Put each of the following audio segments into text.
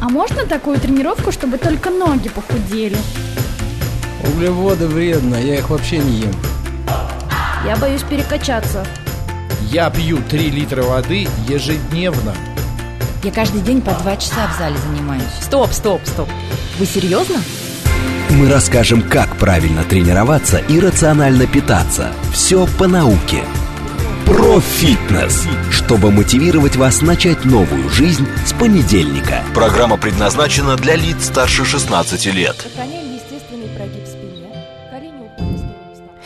А можно такую тренировку, чтобы только ноги похудели? Углеводы вредно, я их вообще не ем. Я боюсь перекачаться. Я пью 3 литра воды ежедневно. Я каждый день по 2 часа в зале занимаюсь. Стоп. Вы серьезно? Мы расскажем, как правильно тренироваться и рационально питаться. Все по науке. Про фитнес, чтобы мотивировать вас начать новую жизнь с понедельника. Программа предназначена для лиц старше 16 лет. Сохраняем естественный прогиб в спине. Колени уходят в сторону.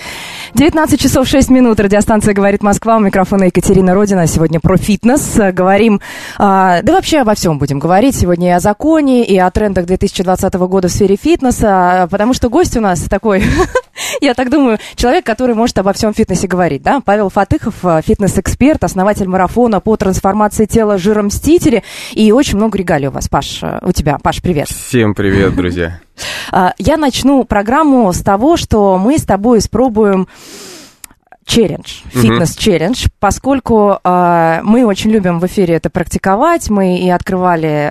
19 часов 6 минут. Радиостанция «Говорит Москва». У микрофона Екатерина Родина. Сегодня про фитнес. Говорим, да вообще обо всем будем говорить. Сегодня и о законе, и о трендах 2020 года в сфере фитнеса. Потому что гость у нас такой, я так думаю, человек, который может обо всем фитнесе говорить. Да? Павел Фатыхов, фитнес-эксперт, основатель марафона по трансформации тела жиромстители. И очень много регалий у вас, Паш. У тебя. Паш, привет. Всем привет, друзья. Я начну программу с того, что мы с тобой испробуем челлендж, фитнес-челлендж, поскольку мы очень любим в эфире это практиковать. Мы и открывали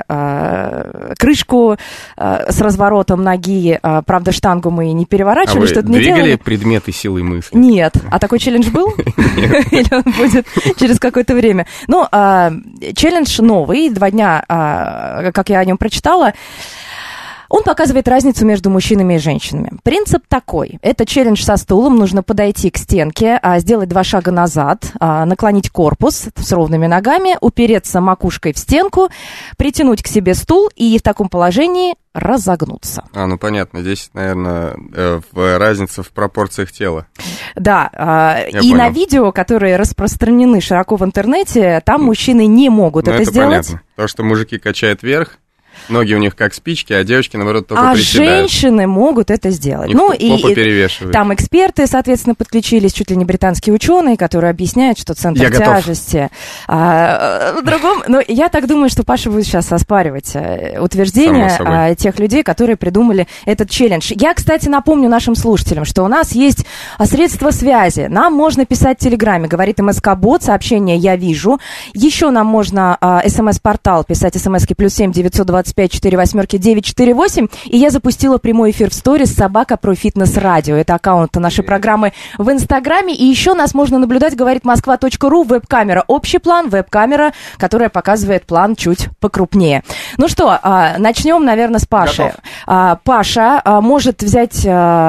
крышку с разворотом ноги. Правда, штангу мы не переворачивали, вы что-то не делали. двигали предметы силой мысли? Нет. А такой челлендж был? Или он будет через какое-то время? Ну, челлендж новый, 2 дня, как я о нем прочитала. Он показывает разницу между мужчинами и женщинами. Принцип такой. Это челлендж со стулом. Нужно подойти к стенке, сделать 2 шага назад, наклонить корпус с ровными ногами, упереться макушкой в стенку, притянуть к себе стул и в таком положении разогнуться. Ну понятно. Здесь, наверное, разница в пропорциях тела. Да. И на видео, которые распространены широко в интернете, там мужчины не могут это сделать. Понятно. То, что мужики качают вверх, ноги у них как спички, а девочки, наоборот, только приседают. Женщины могут это сделать. Попа перевешивает. Там эксперты, соответственно, подключились, чуть ли не британские ученые, которые объясняют, что центр тяжести в другом. Но я так думаю, что Паша будет сейчас оспаривать утверждения тех людей, которые придумали этот челлендж. Я, кстати, напомню нашим слушателям, что у нас есть средства связи. Нам можно писать в Телеграме, говорит МСК-бот, сообщение «Я вижу». Еще нам можно СМС-портал писать СМСки +7 925 48948, и я запустила прямой эфир в сторис «Собака про фитнес радио». Это аккаунт нашей программы в Инстаграме. И еще нас можно наблюдать, говорит Москва.ру, веб-камера общий план, веб-камера, которая показывает план чуть покрупнее. Ну что, начнем, наверное, с Паши. Паша может взять...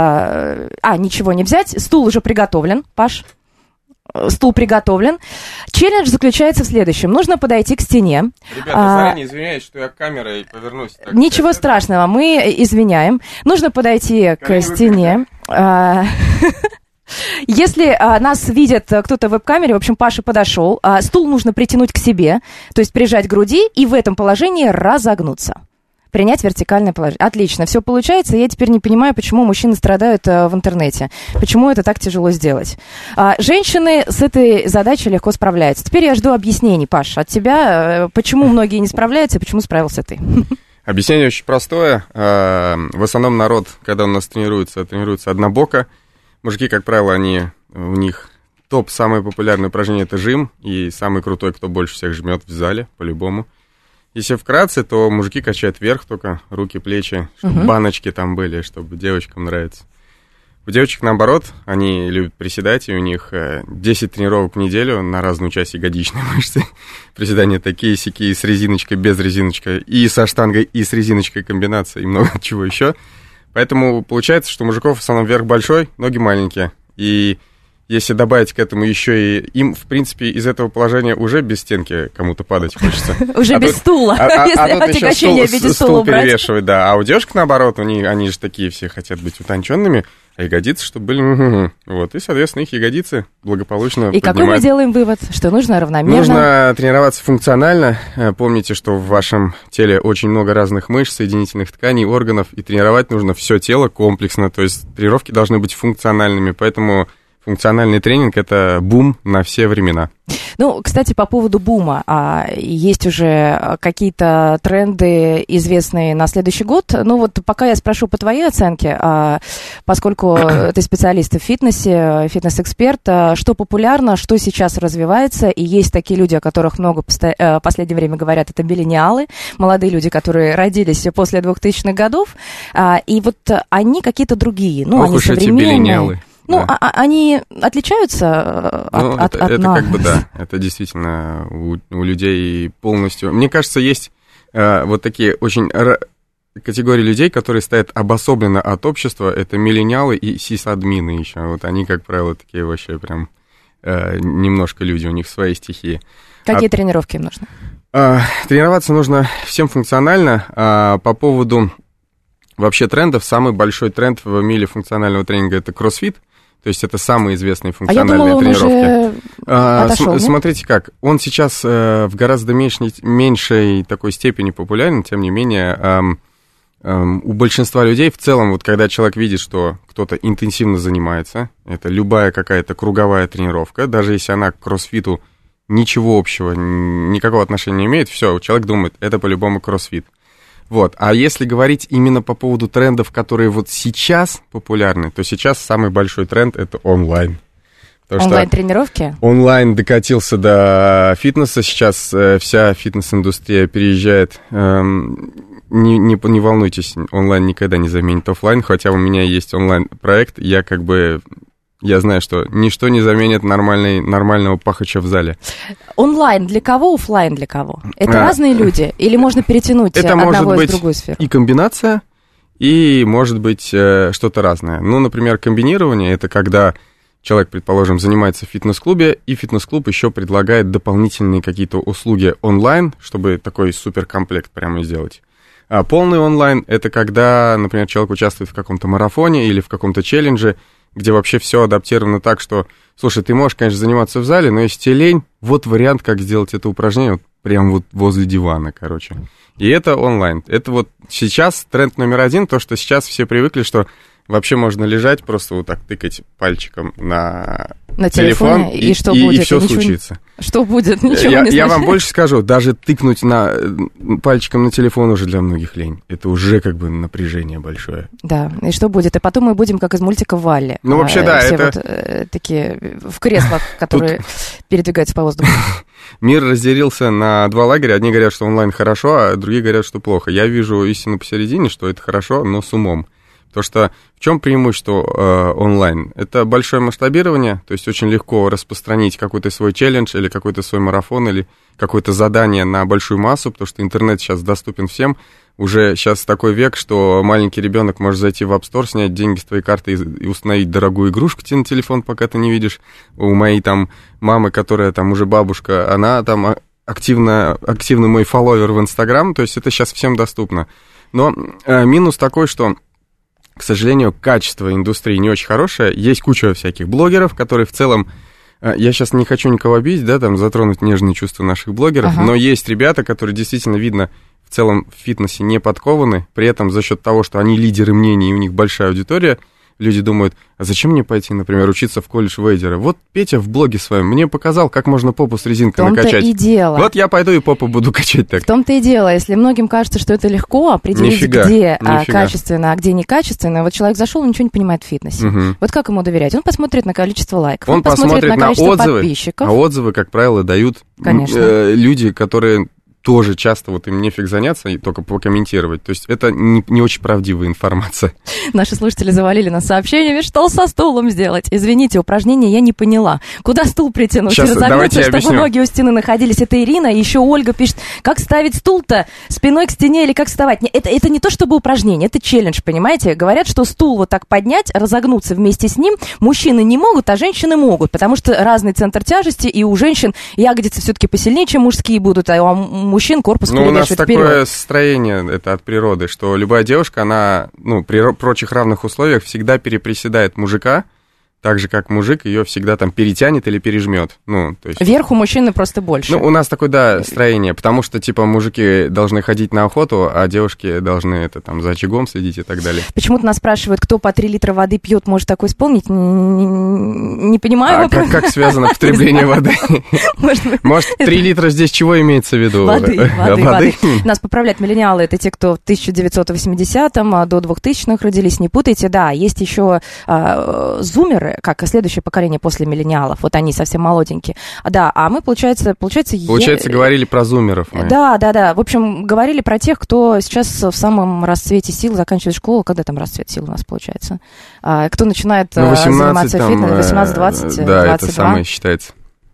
ничего не взять. Стул уже приготовлен, Паш. Стул приготовлен. Челлендж заключается в следующем. Нужно подойти к стене. Ребята, заранее извиняюсь, что я камерой повернусь. Ничего страшного, мы извиняем. Нужно подойти к стене. Если нас видит кто-то в веб-камере, в общем, Паша подошел, стул нужно притянуть к себе, то есть прижать к груди и в этом положении разогнуться. Принять вертикальное положение. Отлично, все получается. Я теперь не понимаю, почему мужчины страдают в интернете. Почему это так тяжело сделать. Женщины с этой задачей легко справляются. Теперь я жду объяснений, Паш, от тебя. Почему многие не справляются и почему справился ты? Объяснение очень простое. В основном народ, когда у нас тренируется однобоко. Мужики, как правило, у них топ, самое популярное упражнение — это жим. И самый крутой, кто больше всех жмет в зале, по-любому. Если вкратце, то мужики качают вверх только, руки, плечи, чтобы баночки там были, чтобы девочкам нравится. У девочек, наоборот, они любят приседать, и у них 10 тренировок в неделю на разную часть ягодичной мышцы. Приседания такие-сякие, с резиночкой, без резиночки, и со штангой, и с резиночкой комбинация, и много чего еще. Поэтому получается, что у мужиков в основном верх большой, ноги маленькие. И если добавить к этому еще и им, в принципе, из этого положения уже без стенки кому-то падать хочется. Уже без стула, если отягощение в виде стула убрать. Перевешивать, да. А у девушек, наоборот, они же такие все хотят быть утонченными, а ягодицы, чтобы были... Вот, и, соответственно, их ягодицы благополучно поднимают. И какой мы делаем вывод? Что нужно равномерно? Нужно тренироваться функционально. Помните, что в вашем теле очень много разных мышц, соединительных тканей, органов, и тренировать нужно все тело комплексно. То есть тренировки должны быть функциональными, поэтому... функциональный тренинг – это бум на все времена. Ну, кстати, по поводу бума. Есть уже какие-то тренды, известные на следующий год. Ну, вот пока я спрошу по твоей оценке, поскольку ты специалист в фитнесе, фитнес-эксперт, что популярно, что сейчас развивается, и есть такие люди, о которых много в последнее время говорят, это миллениалы, молодые люди, которые родились после 2000-х годов, и вот они какие-то другие, ну, они современные. Ну, да. Они отличаются от нас? Это как бы, да, это действительно у людей полностью... Мне кажется, есть вот такие очень категории людей, которые стоят обособленно от общества, это миллениалы и сисадмины еще. Вот они, как правило, такие вообще прям немножко люди, у них свои стихии. Какие тренировки им нужны? Тренироваться нужно всем функционально. По поводу вообще трендов, самый большой тренд в мире функционального тренинга – это кроссфит. То есть это самые известные функциональные тренировки. Смотрите как, он сейчас в гораздо меньшей такой степени популярен, тем не менее, у большинства людей в целом, вот когда человек видит, что кто-то интенсивно занимается, это любая какая-то круговая тренировка, даже если она к кроссфиту ничего общего, никакого отношения не имеет, все, человек думает, это по-любому кроссфит. Вот. А если говорить именно по поводу трендов, которые вот сейчас популярны, то сейчас самый большой тренд – это онлайн. Онлайн-тренировки? Онлайн докатился до фитнеса, сейчас вся фитнес-индустрия переезжает. Не волнуйтесь, онлайн никогда не заменит офлайн, хотя у меня есть онлайн-проект, я знаю, что ничто не заменит нормального пахача в зале. Онлайн для кого, офлайн для кого? Это разные люди? Или можно перетянуть одного из другой сферы? И комбинация, и может быть что-то разное. Ну, например, комбинирование – это когда человек, предположим, занимается в фитнес-клубе, и фитнес-клуб еще предлагает дополнительные какие-то услуги онлайн, чтобы такой суперкомплект прямо сделать. А полный онлайн – это когда, например, человек участвует в каком-то марафоне или в каком-то челлендже, где вообще все адаптировано так, что, слушай, ты можешь, конечно, заниматься в зале, но если тебе лень, вот вариант, как сделать это упражнение, вот прямо вот возле дивана, короче. И это онлайн. Это вот сейчас тренд номер один, то, что сейчас все привыкли, что вообще можно лежать, просто вот так тыкать пальчиком на телефон, и что будет? И все случится. Что будет? Ничего не случится. Я вам больше скажу, даже тыкнуть пальчиком на телефон уже для многих лень. Это уже как бы напряжение большое. Да, и что будет? И потом мы будем как из мультика «Валли». Ну, вообще, да. Все это... вот такие в креслах, которые передвигаются по воздуху. Мир разделился на два лагеря. Одни говорят, что онлайн хорошо, а другие говорят, что плохо. Я вижу истину посередине, что это хорошо, но с умом. Потому что в чем преимущество онлайн? Это большое масштабирование, то есть очень легко распространить какой-то свой челлендж или какой-то свой марафон или какое-то задание на большую массу, потому что интернет сейчас доступен всем. Уже сейчас такой век, что маленький ребенок может зайти в App Store, снять деньги с твоей карты и установить дорогую игрушку тебе на телефон, пока ты не видишь. У моей там мамы, которая там уже бабушка, она там активный мой фолловер в Инстаграм, то есть это сейчас всем доступно. Но минус такой, что, к сожалению, качество индустрии не очень хорошее. Есть куча всяких блогеров, которые в целом... Я сейчас не хочу никого обидеть, да, там, затронуть нежные чувства наших блогеров, но есть ребята, которые действительно, видно, в целом в фитнесе не подкованы, при этом за счет того, что они лидеры мнений, и у них большая аудитория, люди думают, а зачем мне пойти, например, учиться в колледж вейдера? Вот Петя в блоге своем мне показал, как можно попу с резинкой накачать. В том-то и дело. Вот я пойду и попу буду качать так. В том-то и дело. Если многим кажется, что это легко определить, где качественно, а где некачественно, вот человек зашел и ничего не понимает в фитнесе. Вот как ему доверять? Он посмотрит на количество лайков, он посмотрит на количество отзывы, подписчиков. А отзывы, как правило, дают люди, которые... тоже часто вот им нефиг заняться и только покомментировать. То есть это не очень правдивая информация. Наши слушатели завалили нас сообщениями, что со стулом сделать. Извините, упражнение я не поняла. Куда стул притянуть? Сейчас, разогнуться, чтобы ноги у стены находились. Это Ирина, и еще Ольга пишет, как ставить стул-то спиной к стене или как вставать. Это не то чтобы упражнение, это челлендж, понимаете? Говорят, что стул вот так поднять, разогнуться вместе с ним мужчины не могут, а женщины могут, потому что разный центр тяжести, и у женщин ягодицы все-таки посильнее, чем мужские будут, а у мужчин корпус перевешивает вперед. Ну, у нас такое строение, это от природы, что любая девушка, она, при прочих равных условиях всегда переприседает мужика, так же, как мужик, ее всегда там перетянет или пережмет. Ну, то есть... Вверх у мужчины просто больше. Ну, у нас такое, да, строение, потому что, типа, мужики должны ходить на охоту, а девушки должны это там за очагом следить и так далее. Почему-то нас спрашивают, кто по 3 литра воды пьет, может такое исполнить? Не понимаю. А как связано потребление воды? Может, 3 литра здесь чего имеется в виду? Воды. Нас поправляют миллениалы, это те, кто в 1980-м до 2000-х родились, не путайте. Да, есть еще зумеры, как следующее поколение после миллениалов, вот они совсем молоденькие. Да, а мы, получается, говорили про зумеров. Мы. Да. В общем, говорили про тех, кто сейчас в самом расцвете сил заканчивает школу. Когда там расцвет сил у нас получается? Кто начинает 18, заниматься фитнесом? 18-20, да, 22. Это самое считается.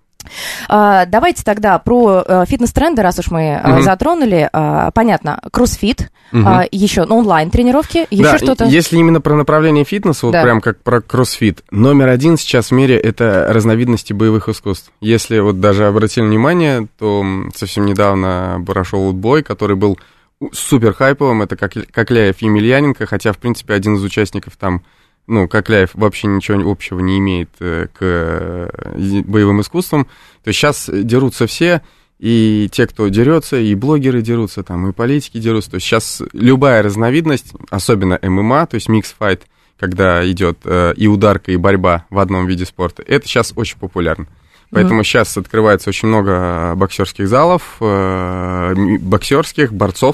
Давайте тогда про фитнес-тренды, раз уж мы затронули. Понятно, кроссфит, еще онлайн-тренировки, еще что-то. Если именно про направление фитнеса, вот прям как про кроссфит, номер 1 сейчас в мире — это разновидности боевых искусств. Если вот даже обратили внимание, то совсем недавно прошел бой, который был супер хайповым, это Кокляев и Емельяненко, хотя, в принципе, один из участников там, Кокляев вообще ничего общего не имеет к боевым искусствам. То есть сейчас дерутся все, и те, кто дерется, и блогеры дерутся, там, и политики дерутся. То есть сейчас любая разновидность, особенно ММА, то есть микс-файт, когда идет и ударка, и борьба в одном виде спорта, это сейчас очень популярно. Поэтому сейчас открывается очень много боксерских залов, борцовских.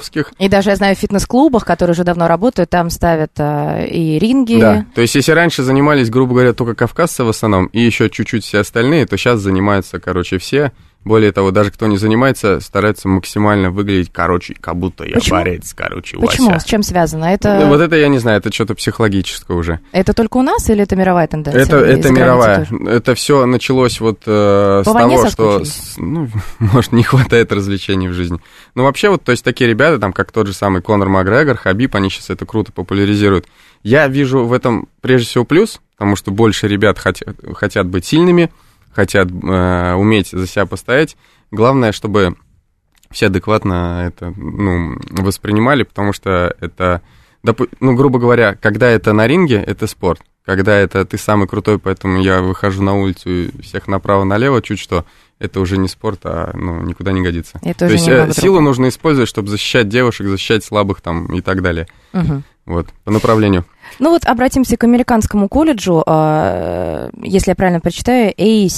И даже, я знаю, в фитнес-клубах, которые уже давно работают, там ставят и ринги. Да, то есть если раньше занимались, грубо говоря, только кавказцы в основном, и еще чуть-чуть все остальные, то сейчас занимаются, все. Более того, даже кто не занимается, старается максимально выглядеть, как будто я борец, Вася. Почему? С чем связано? Это... Вот это я не знаю, это что-то психологическое уже. Это только у нас или это мировая тенденция? Это мировая. Это все началось вот с того, что, может, не хватает развлечений в жизни. Ну, вообще, вот, то есть такие ребята, там, как тот же самый Конор Макгрегор, Хабиб, они сейчас это круто популяризируют. Я вижу в этом, прежде всего, плюс, потому что больше ребят хотят быть сильными, хотят уметь за себя постоять. Главное, чтобы все адекватно это воспринимали, потому что это, грубо говоря, когда это на ринге, это спорт. Когда это ты самый крутой, поэтому я выхожу на улицу и всех направо-налево, чуть что, это уже не спорт, а никуда не годится. То есть силу нужно использовать, чтобы защищать девушек, защищать слабых там и так далее. Вот, по направлению. Ну вот обратимся к американскому колледжу, если я правильно прочитаю,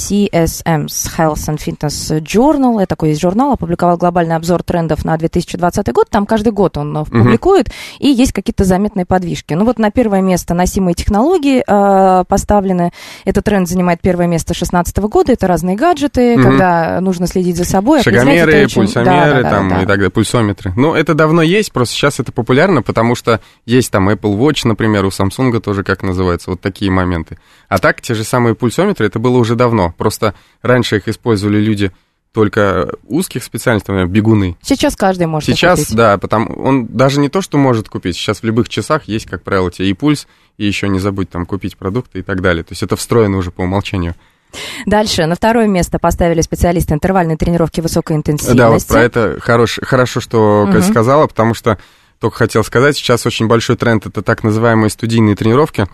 ACSM, Health and Fitness Journal, это такой есть журнал, опубликовал глобальный обзор трендов на 2020 год, там каждый год он публикует, и есть какие-то заметные подвижки. Ну вот на первое место носимые технологии поставлены, этот тренд занимает первое место 2016 года, это разные гаджеты, когда нужно следить за собой. Шагомеры, пульсомеры и так далее, пульсометры. Ну это давно есть, просто сейчас это популярно, потому что есть там Apple Watch, например, у Samsung тоже, как называется, вот такие моменты. А так, те же самые пульсометры, это было уже давно. Просто раньше их использовали люди только узких специальностей, например, бегуны. Сейчас каждый может купить. Сейчас, да, он даже не то, что может купить. Сейчас в любых часах есть, как правило, тебе и пульс, и еще не забудь там купить продукты и так далее. То есть это встроено уже по умолчанию. Дальше, на второе место поставили специалисты интервальной тренировки высокой интенсивности. Да, вот про это хорошо, что сказала, потому что только хотел сказать, сейчас очень большой тренд — это так называемые студийные тренировки.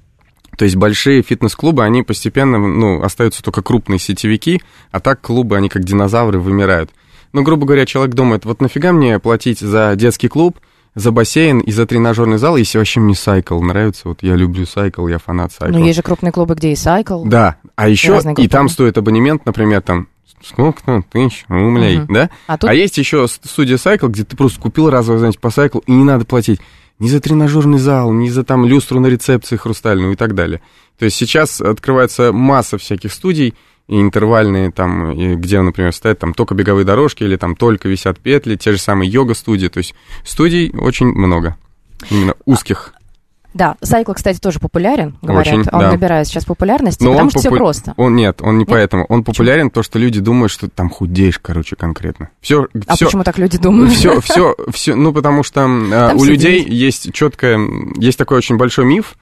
То есть большие фитнес-клубы, они постепенно, остаются только крупные сетевики, а так клубы, они как динозавры вымирают. Грубо говоря, человек думает, вот нафига мне платить за детский клуб, за бассейн и за тренажерный зал, если вообще мне сайкл нравится. Вот я люблю сайкл, я фанат сайкла. Ну, есть же крупные клубы, где и сайкл. Да, а еще и там стоит абонемент, например, там, сколько-то тысяч рублей, да? А есть еще студия Cycle, где ты просто купил разовое занятие по Cycle, и не надо платить ни за тренажерный зал, ни за там люстру на рецепции хрустальную и так далее. То есть сейчас открывается масса всяких студий, и интервальные там, где, например, стоят там только беговые дорожки, или там только висят петли, те же самые йога-студии. То есть студий очень много, именно узких. Да, Cycle, кстати, тоже популярен, говорят. Очень, он набирает сейчас популярности, но потому что все просто. Он не поэтому. Он популярен, то, что люди думают, что там худеешь, конкретно. Почему так люди думают? Все, потому что у людей есть такой очень большой миф.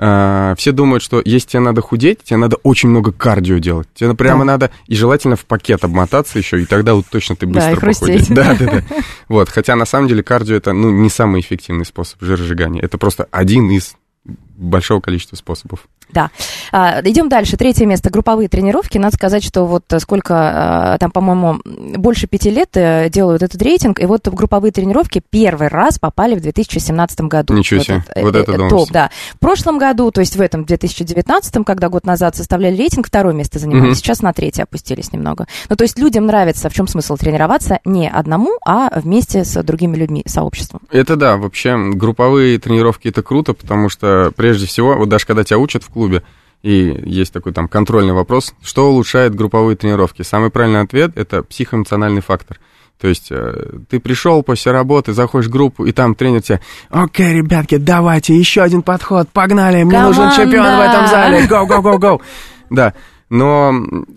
Все думают, что если тебе надо худеть, тебе надо очень много кардио делать. Тебе прямо надо, и желательно в пакет обмотаться еще, и тогда вот точно ты быстро похудеешь. Да. Вот, хотя на самом деле кардио — это не самый эффективный способ жиросжигания. Это просто один из большого количества способов. Да. Идем дальше. 3 место. Групповые тренировки. Надо сказать, что вот сколько, там, по-моему, больше 5 лет делают этот рейтинг, и вот групповые тренировки первый раз попали в 2017 году. Ничего себе. Вот это топ, да. В прошлом году, то есть в этом 2019, когда год назад составляли рейтинг, 2 место занимали. Сейчас на 3 опустились немного. Ну, то есть людям нравится, в чем смысл тренироваться не одному, а вместе с другими людьми, сообществом. Это да, вообще групповые тренировки это круто, потому что прежде всего, вот даже когда тебя учат в клубе, и есть такой там контрольный вопрос, что улучшает групповые тренировки? Самый правильный ответ – это психоэмоциональный фактор. То есть ты пришел после работы, заходишь в группу, и там тренер тебе: окей, ребятки, давайте, еще один подход, погнали, мне нужен чемпион в этом зале, go. Да, но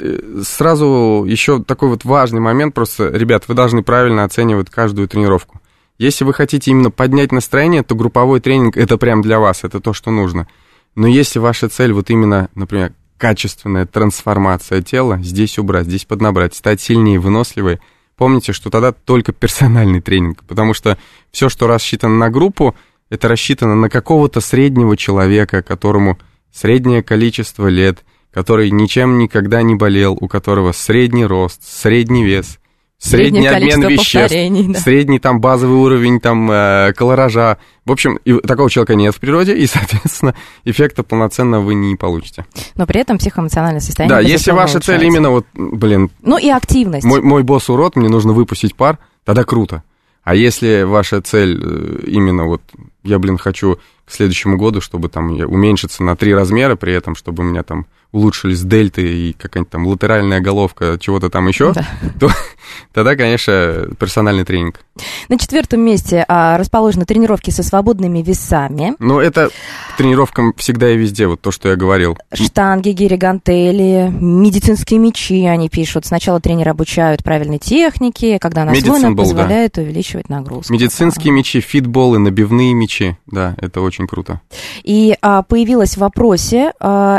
сразу еще такой вот важный момент, просто, ребят, вы должны правильно оценивать каждую тренировку. Если вы хотите именно поднять настроение, то групповой тренинг – это прям для вас, это то, что нужно. Но если ваша цель вот именно, например, качественная трансформация тела, здесь убрать, здесь поднабрать, стать сильнее, выносливой, помните, что тогда только персональный тренинг, потому что все, что рассчитано на группу, это рассчитано на какого-то среднего человека, которому среднее количество лет, который ничем никогда не болел, у которого средний рост, средний вес, средний обмен веществ, да. Средний там базовый уровень там колоража. В общем, такого человека нет в природе, и, соответственно, эффекта полноценного вы не получите. Но при этом психоэмоциональное состояние... Да, если ваша цель именно вот, блин... Ну и активность. Мой босс урод, мне нужно выпустить пар, тогда круто. А если ваша цель именно вот, я, хочу к следующему году, чтобы там уменьшиться на 3 размера, при этом, чтобы у меня там улучшились дельты и какая-нибудь там латеральная головка, чего-то там еще, да. То тогда, конечно, персональный тренинг. На 4 месте расположены тренировки со свободными весами. Ну, это к тренировкам всегда и везде, вот то, что я говорил. Штанги, гири, гантели, медицинские мячи, они пишут. Сначала тренеры обучают правильной технике, когда она освоена, позволяет увеличивать нагрузку. Медицинские мячи, фитболы, набивные мячи, да, это очень круто. И появилась в вопросе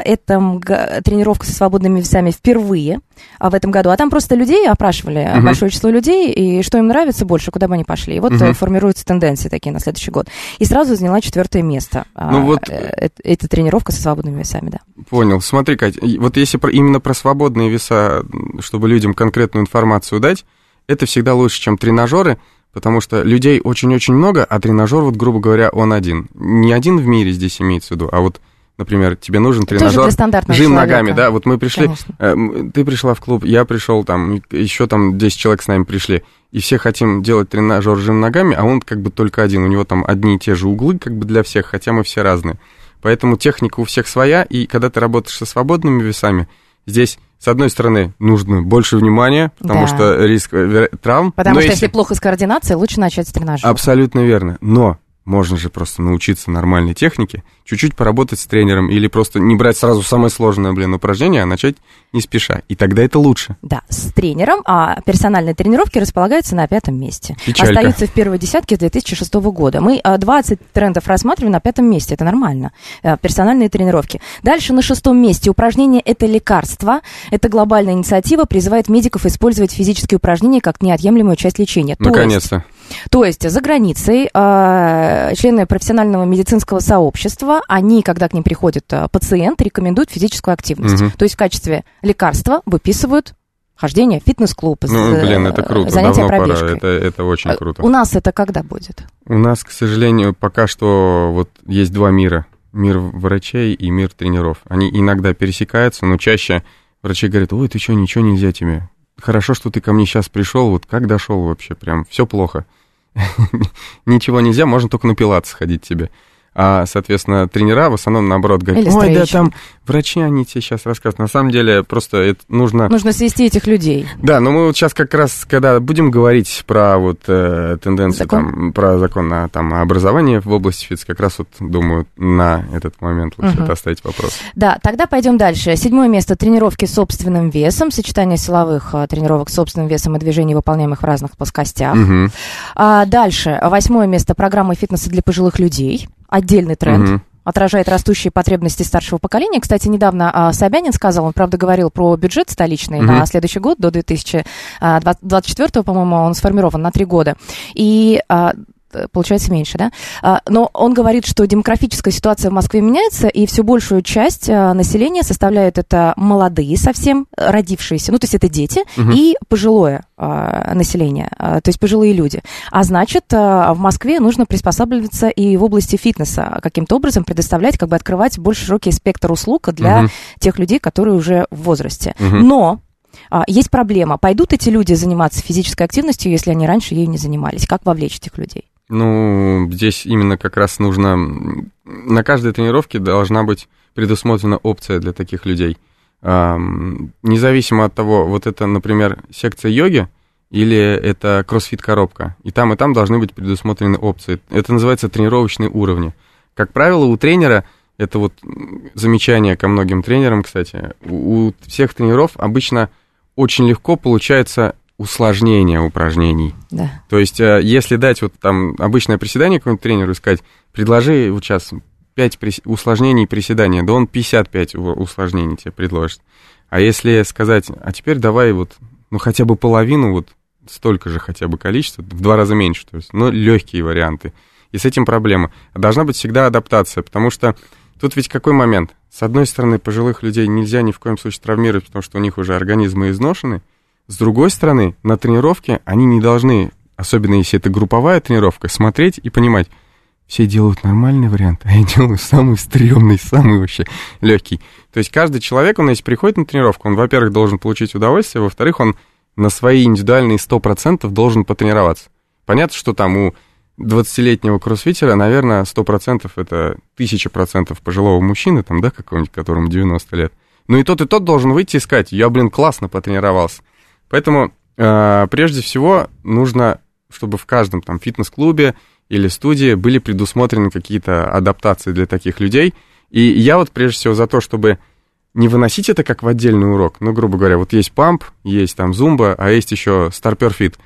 тренировка со свободными весами впервые в этом году, а там просто людей опрашивали, большое число людей, и что им нравится больше, куда бы они пошли. И вот формируются тенденции такие на следующий год. И сразу заняла 4 место. Это тренировка со свободными весами, да. Понял. Смотри, Кать, вот если именно про свободные веса, чтобы людям конкретную информацию дать, это всегда лучше, чем тренажеры, потому что людей очень-очень много, а тренажер, вот, грубо говоря, он один. Не один в мире здесь имеется в виду, а вот, например, тебе нужен тренажер, жим ногами, да, вот мы пришли, ты пришла в клуб, я пришел, там, еще там 10 человек с нами пришли, и все хотим делать тренажер жим ногами, а он как бы только один, у него там одни и те же углы как бы для всех, хотя мы все разные. Поэтому техника у всех своя, и когда ты работаешь со свободными весами, здесь, с одной стороны, нужно больше внимания, потому что риск травм. Потому что если плохо с координацией, лучше начать с тренажера. Абсолютно верно, но... Можно же просто научиться нормальной технике, чуть-чуть поработать с тренером или просто не брать сразу самое сложное, упражнение, а начать не спеша. И тогда это лучше. Да, с тренером, а персональные тренировки располагаются на 5 месте. Печалька. Остаются в первой десятке с 2006 года. Мы 20 трендов рассматриваем на 5 месте, это нормально. Персональные тренировки. Дальше на 6 месте упражнения – это лекарства. Это глобальная инициатива, призывает медиков использовать физические упражнения как неотъемлемую часть лечения. Наконец-то. То есть за границей члены профессионального медицинского сообщества, они, когда к ним приходит пациент, рекомендуют физическую активность. То есть в качестве лекарства выписывают хождение в фитнес-клуб, это круто, занятия давно пробежкой. Пора, это очень круто. У нас это когда будет? У нас, к сожалению, пока что вот есть 2 мира. Мир врачей и мир тренеров. Они иногда пересекаются, но чаще врачи говорят: ой, ты что, ничего нельзя тебе. Хорошо, что ты ко мне сейчас пришел, вот как дошел вообще, прям все плохо. Ничего нельзя, можно только на пилатес сходить тебе. А, соответственно, тренера в основном, наоборот, говорят: ой, да там врачи, они тебе сейчас рассказывают. На самом деле, просто это нужно... Нужно свести этих людей. Да, но мы вот сейчас как раз, когда будем говорить про вот тенденции, там, про закон о образовании в области фитнеса, как раз вот, думаю, на этот момент лучше это оставить вопрос. Да, тогда пойдем дальше. 7 место – тренировки с собственным весом, сочетание силовых тренировок с собственным весом и движений, выполняемых в разных плоскостях. Дальше, 8 место – программы фитнеса для пожилых людей. Отдельный тренд, отражает растущие потребности старшего поколения. Кстати, недавно Собянин сказал, он, правда, говорил про бюджет столичный на следующий год, до 2024, по-моему, он сформирован на 3 года. И получается меньше, да? Но он говорит, что демографическая ситуация в Москве меняется, и все большую часть населения составляют это молодые совсем, родившиеся, ну, то есть это дети, и пожилое население, то есть пожилые люди. А значит, в Москве нужно приспосабливаться и в области фитнеса, каким-то образом предоставлять, как бы открывать более широкий спектр услуг для тех людей, которые уже в возрасте. Но есть проблема. Пойдут эти люди заниматься физической активностью, если они раньше ею не занимались? Как вовлечь этих людей? Ну, здесь именно как раз нужно... На каждой тренировке должна быть предусмотрена опция для таких людей. Независимо от того, вот это, например, секция йоги или это кроссфит-коробка. И там должны быть предусмотрены опции. Это называется тренировочные уровни. Как правило, у тренера, это вот замечание ко многим тренерам, кстати, у всех тренеров обычно очень легко получается усложнение упражнений. Да. То есть, если дать вот там обычное приседание какому-нибудь тренеру и сказать, предложи вот сейчас 5 усложнений приседания, да он 55 усложнений тебе предложит. А если сказать, а теперь давай вот, ну хотя бы половину, вот столько же хотя бы количества, в 2 раза меньше, то есть, но легкие варианты. И с этим проблема. Должна быть всегда адаптация, потому что тут ведь какой момент? С одной стороны, пожилых людей нельзя ни в коем случае травмировать, потому что у них уже организмы изношены. С другой стороны, на тренировке они не должны, особенно если это групповая тренировка, смотреть и понимать, все делают нормальный вариант, а я делаю самый стрёмный, самый вообще легкий. То есть каждый человек, он если приходит на тренировку, он, во-первых, должен получить удовольствие, во-вторых, он на свои индивидуальные 100% должен потренироваться. Понятно, что там у 20-летнего кроссфитера, наверное, 100% это 1000% пожилого мужчины, там, да, какого-нибудь, которому 90 лет. Ну и тот должен выйти и сказать, я, классно потренировался. Поэтому прежде всего нужно, чтобы в каждом там фитнес-клубе или студии были предусмотрены какие-то адаптации для таких людей. И я вот прежде всего за то, чтобы не выносить это как в отдельный урок. Ну, грубо говоря, вот есть памп, есть там зумба, а есть еще старпер-фит.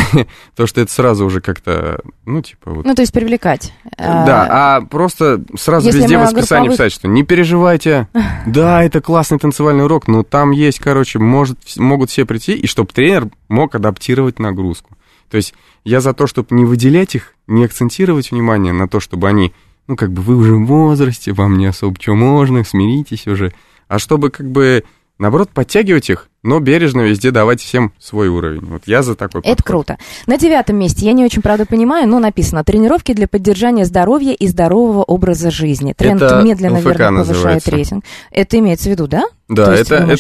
То, что это сразу уже как-то, ну, типа вот... Ну, то есть привлекать. Да, а просто сразу везде в расписании писать, что не переживайте, да, это классный танцевальный урок, но там есть, короче, могут все прийти, и чтобы тренер мог адаптировать нагрузку. То есть я за то, чтобы не выделять их, не акцентировать внимание на то, чтобы они, ну, как бы вы уже в возрасте, вам не особо что можно, смиритесь уже, а чтобы как бы... Наоборот, подтягивать их, но бережно везде давать всем свой уровень. Вот я за такой подход. Это круто. На 9 месте, я не очень, правда, понимаю, но написано «Тренировки для поддержания здоровья и здорового образа жизни». Тренд это медленно, верно, повышает рейтинг. Это имеется в виду, да? Да,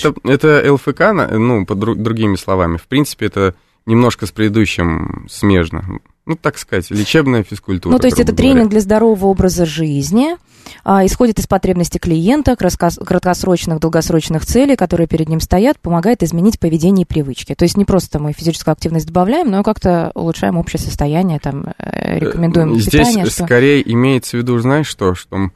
это ЛФК, ну, другими словами. В принципе, это немножко с предыдущим смежно. Ну, так сказать, лечебная физкультура. Ну, то есть это тренинг для здорового образа жизни, исходит из потребностей клиента, краткосрочных, долгосрочных целей, которые перед ним стоят, помогает изменить поведение и привычки. То есть не просто мы физическую активность добавляем, но как-то улучшаем общее состояние, там, рекомендуем питание. Здесь скорее имеется в виду, знаешь что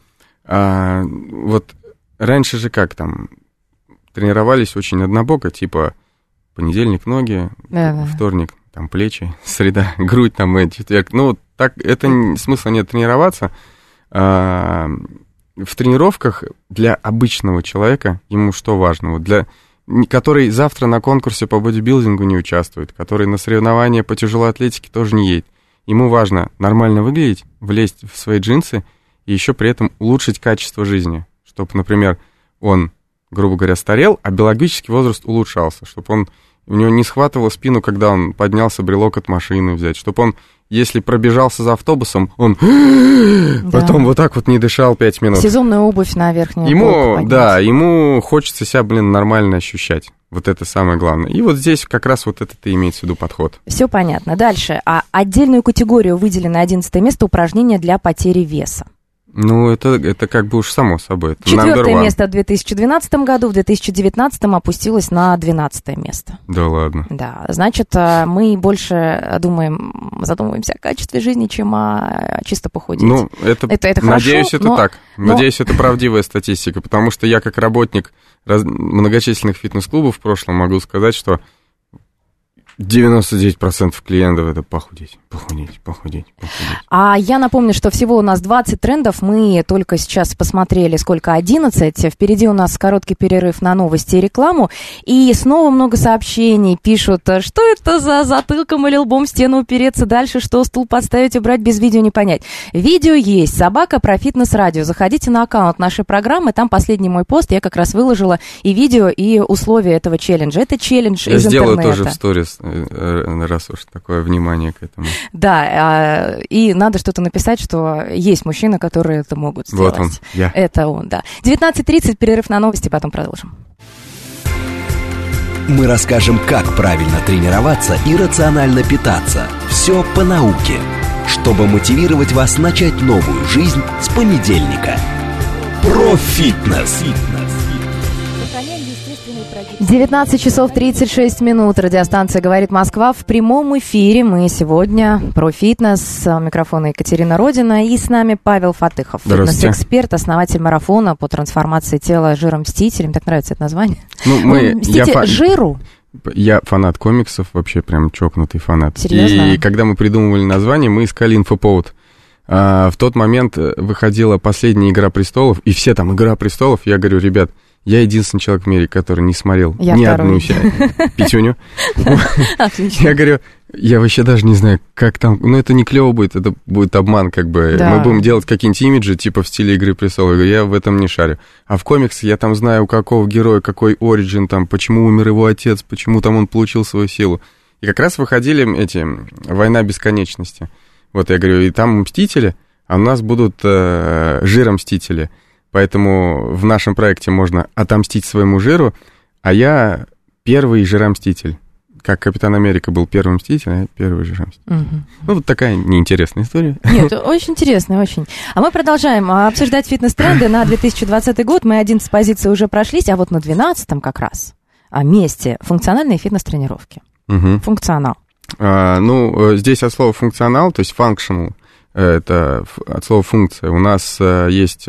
вот раньше же как там, тренировались очень однобоко, типа понедельник ноги, вторник там плечи, среда, грудь, там, четверг. Ну, так, это смысла нет тренироваться. В тренировках для обычного человека, ему что важно? Вот который завтра на конкурсе по бодибилдингу не участвует, который на соревнования по тяжелой атлетике тоже не едет. Ему важно нормально выглядеть, влезть в свои джинсы и еще при этом улучшить качество жизни. Чтобы, например, он, грубо говоря, старел, а биологический возраст улучшался, чтобы у него не схватывало спину, когда он поднялся брелок от машины взять, чтобы он, если пробежался за автобусом, он потом вот так вот не дышал 5 минут. Сезонную обувь на верхнюю полку поднять. Да, ему хочется себя, нормально ощущать. Вот это самое главное. И вот здесь как раз вот это и имеется в виду подход. Все понятно. Дальше. Отдельную категорию выделено 11 место упражнения для потери веса. Ну, это как бы уж само собой. 4 место в 2012 году, в 2019 опустилось на 12 место. Да ладно. Да, значит, мы больше задумываемся о качестве жизни, чем о чисто похудеть. Ну, это хорошо, надеюсь, это так. Надеюсь, это правдивая статистика, потому что я как работник многочисленных фитнес-клубов в прошлом могу сказать, что 99% клиентов это похудеть. А я напомню, что всего у нас 20 трендов. Мы только сейчас посмотрели, сколько 11. Впереди у нас короткий перерыв на новости и рекламу. И снова много сообщений. Пишут, что это за затылком или лбом в стену упереться дальше, что стул подставить, убрать, без видео не понять. Видео есть. Собака про фитнес-радио. Заходите на аккаунт нашей программы. Там последний мой пост. Я как раз выложила и видео, и условия этого челленджа. Это челлендж из интернета. Я сделаю тоже в сторис, раз уж такое внимание к этому. Да, и надо что-то написать, что есть мужчины, которые это могут сделать. Вот он, я. Это он, да. 19:30, перерыв на новости, потом продолжим. Мы расскажем, как правильно тренироваться и рационально питаться. Все по науке, чтобы мотивировать вас начать новую жизнь с понедельника. Про фитнес. 19 часов 36 минут. Радиостанция «Говорит Москва» в прямом эфире. Мы сегодня про фитнес. У микрофона Екатерина Родина. И с нами Павел Фатыхов. Фитнес-эксперт, основатель марафона по трансформации тела жиром-мстителем. Так нравится это название? Жиру. Я фанат комиксов, вообще прям чокнутый фанат. Серьезно? И когда мы придумывали название, мы искали инфоповод. В тот момент выходила последняя «Игра престолов», и все там «Игра престолов». Я говорю, ребят, я единственный человек в мире, который не смотрел ни одну пятюню. Отлично. Я говорю, я вообще даже не знаю, как там... Ну, это не клево будет, это будет обман, как бы. Да. Мы будем делать какие-нибудь имиджи, типа в стиле «Игры престолов». Я говорю, я в этом не шарю. А в комиксах я там знаю, у какого героя, какой оригин, там, почему умер его отец, почему там он получил свою силу. И как раз выходили эти «Война бесконечности». Вот я говорю, и там «Мстители», а у нас будут «Жиромстители». Поэтому в нашем проекте можно отомстить своему жиру, а я первый жиромститель. Как Капитан Америка был первым мстителем, а я первый жиромститель. Угу. Ну, вот такая неинтересная история. Нет, очень интересно, очень. А мы продолжаем обсуждать фитнес-тренды на 2020 год. Мы 11 позиций уже прошлись, а вот на 12-м как раз месте функциональные фитнес-тренировки. Угу. Функционал. Здесь от слова функционал, то есть functional. Это от слова функция. У нас есть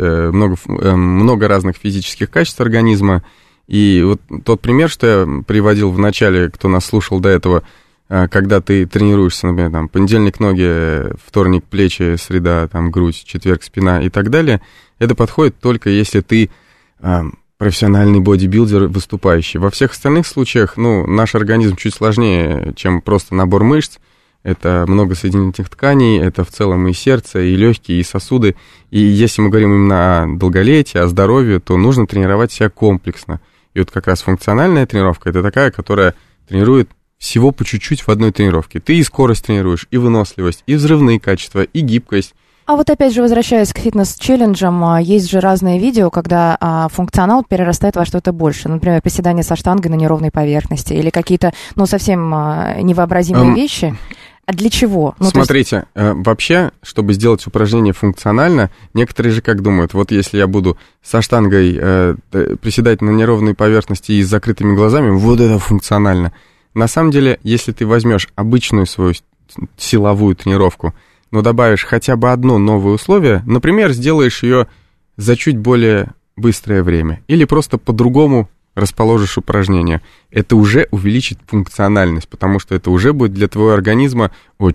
много разных физических качеств организма. И вот тот пример, что я приводил в начале, кто нас слушал до этого, когда ты тренируешься, например, там, понедельник ноги, вторник плечи, среда там, грудь, четверг спина и так далее, это подходит только если ты профессиональный бодибилдер, выступающий. Во всех остальных случаях, наш организм чуть сложнее, чем просто набор мышц. Это много соединительных тканей, это в целом и сердце, и легкие, и сосуды. И если мы говорим именно о долголетии, о здоровье, то нужно тренировать себя комплексно. И вот как раз функциональная тренировка – это такая, которая тренирует всего по чуть-чуть в одной тренировке. Ты и скорость тренируешь, и выносливость, и взрывные качества, и гибкость. А вот опять же, возвращаясь к фитнес-челленджам, есть же разные видео, когда функционал перерастает во что-то больше. Например, приседания со штангой на неровной поверхности или какие-то, совсем невообразимые вещи. А для чего? Смотрите, вообще, чтобы сделать упражнение функционально, некоторые же как думают, вот если я буду со штангой приседать на неровной поверхности и с закрытыми глазами, вот это функционально. На самом деле, если ты возьмешь обычную свою силовую тренировку, но добавишь хотя бы одно новое условие, например, сделаешь ее за чуть более быстрое время, или просто по-другому расположишь упражнение, это уже увеличит функциональность, потому что это уже будет для твоего организма,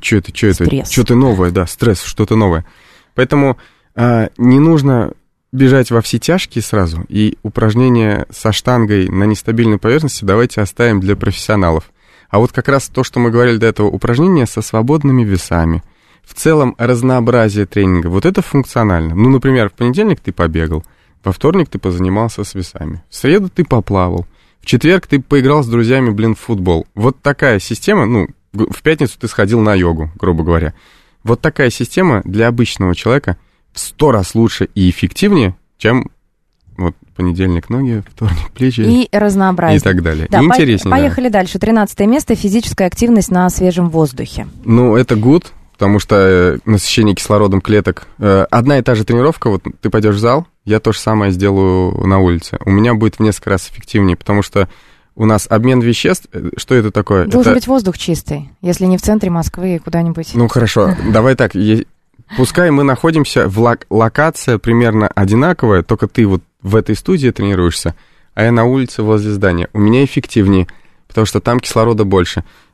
что-то новое, да, стресс, что-то новое. Поэтому не нужно бежать во все тяжкие сразу, и упражнения со штангой на нестабильной поверхности давайте оставим для профессионалов. А вот как раз то, что мы говорили до этого, упражнения со свободными весами, в целом разнообразие тренинга, вот это функционально. Например, в понедельник ты побегал, во вторник ты позанимался с весами, в среду ты поплавал, в четверг ты поиграл с друзьями, в футбол. Вот такая система, в пятницу ты сходил на йогу, грубо говоря. Вот такая система для обычного человека в 100 раз лучше и эффективнее, чем вот понедельник ноги, вторник плечи. И разнообразие. И так далее. Да, интереснее. Поехали дальше. 13 место. Физическая активность на свежем воздухе. Это good, потому что насыщение кислородом клеток. Одна и та же тренировка, вот ты пойдешь в зал, я то же самое сделаю на улице. У меня будет в несколько раз эффективнее, потому что у нас обмен веществ, что это такое? Должен быть воздух чистый, если не в центре Москвы, куда-нибудь. Хорошо, давай так, пускай мы находимся в локация примерно одинаковая, только ты вот в этой студии тренируешься, а я на улице возле здания. У меня эффективнее, потому что там кислорода больше.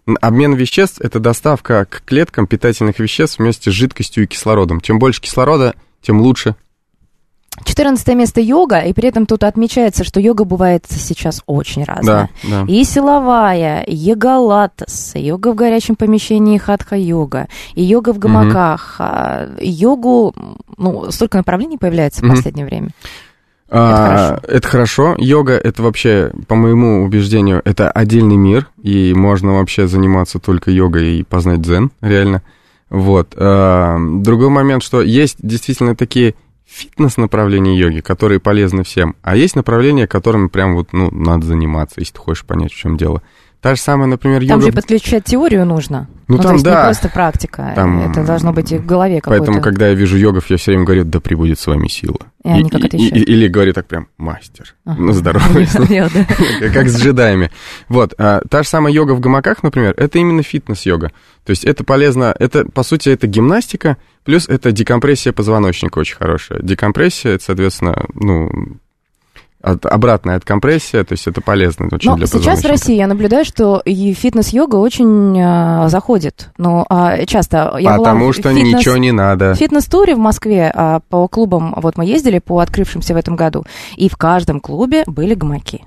Обмен веществ – это доставка к клеткам питательных веществ вместе с жидкостью и кислородом. Чем больше кислорода, тем лучше. 14 место йога, и при этом тут отмечается, что йога бывает сейчас очень разная. Да. И силовая, и йога-латес, и йога в горячем помещении хатха-йога, и йога в гамаках. Йогу, столько направлений появляется в последнее время. Это хорошо. Йога — это вообще, по моему убеждению, это отдельный мир, и можно вообще заниматься только йогой и познать дзен, реально. Вот. Другой момент, что есть действительно такие фитнес-направления йоги, которые полезны всем, а есть направления, которыми прям надо заниматься, если ты хочешь понять, в чем дело. Та же самая, например, йога... Там же подключать теорию нужно. Там, то есть да. не просто практика, это должно быть и в голове какое-то. Поэтому, когда я вижу йогов, я все время говорю, да пребудет с вами сила. Или говорю так прям, мастер, здоровый, как с джедаями. Вот, та же самая йога в гамаках, например, это именно фитнес-йога. То есть это полезно, это, по сути, это гимнастика, плюс это декомпрессия позвоночника очень хорошая. Декомпрессия, это, соответственно, обратная от компрессии, то есть это полезно очень для позвоночника. Сейчас в России я наблюдаю, что и фитнес-йога очень заходит. Но часто я Потому что ничего не надо. В фитнес-туре в Москве по клубам, вот мы ездили по открывшимся в этом году, и в каждом клубе были гамаки.